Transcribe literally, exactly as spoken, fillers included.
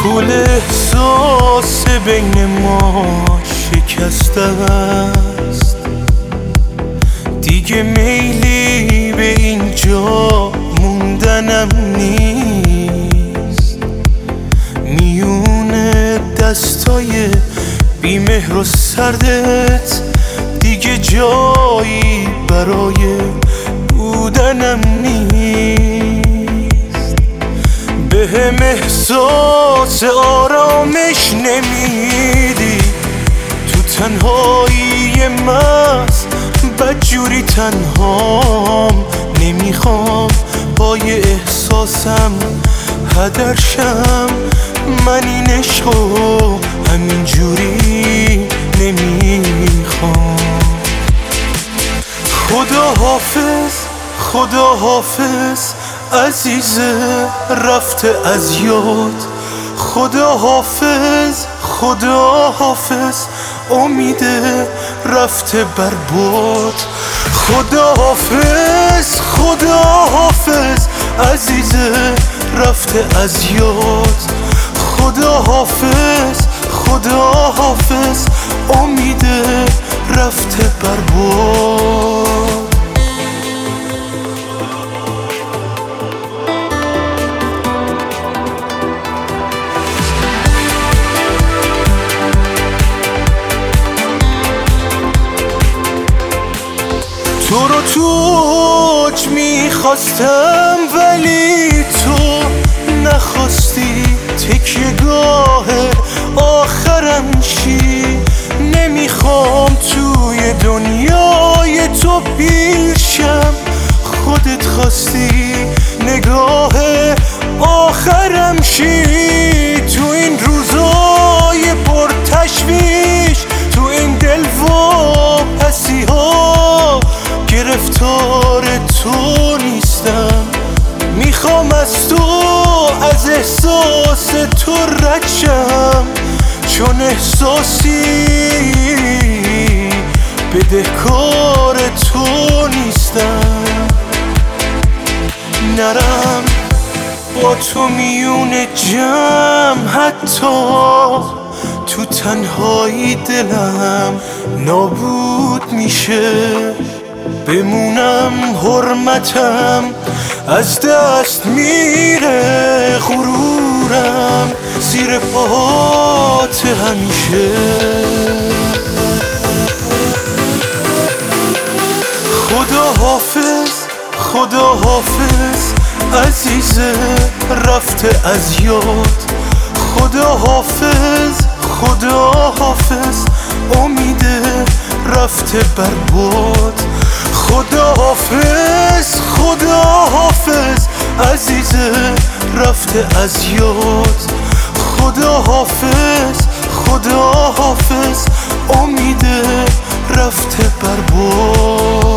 پول احساس بین ما شکسته است، دیگه میلی به اینجا موندنم نیست. میون دستای بیمهر و سردت دیگه جایی برای بودنم نیست. بهم احساس آرامش نمیدی، تو تنهایی مست بدجوری تنهام. نمیخوام پای احساسم هدر شم، من این عشقو همینجوری نمیخوام. خدا حافظ خدا حافظ عزیزه رفته از یاد. خدا حافظ خدا حافظ امیده رفته برباد. خدا حافظ خدا حافظ عزیزه رفته از یاد. خدا حافظ خدا حافظ امیده رفته برباد. تو رو تو اوج میخواستم ولی تو نخواستی. تکیه‌گاه آخرم چی؟ نمیخوام توی دنیای تو پیشم، خودت خواستی. نگاه آخرم چی؟ تو این روزای پر تشویش، تو این دل و پسی ها گرفتار تو نیستم. میخوام از تو از احساس تو رد شم، چون احساسی بدهکار تو نیستم. نرم با تو میون جمع، حتی تو تنهایی دلم نابود میشه. بمونم حرمتم از دست میره، غرورم زیر پات همیشه. خدا حافظ خدا حافظ عزیزه رفته از یاد. خدا حافظ خدا حافظ امیده رفته برباد. خدا حافظ خدا حافظ عزیزه رفته از یاد. خدا حافظ خدا حافظ امیده رفته برباد.